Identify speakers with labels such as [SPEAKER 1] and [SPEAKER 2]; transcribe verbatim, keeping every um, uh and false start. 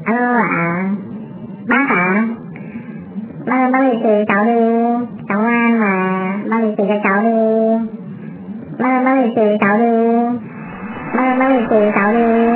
[SPEAKER 1] Alo ạ. Bác hả? Bác, bác lì xì cháu đi. Cháu ngoan mà. Bác lì xì cho cháu đi. Bác, bác lì xì cháu đi. Bác, bác lì xì cháu đi.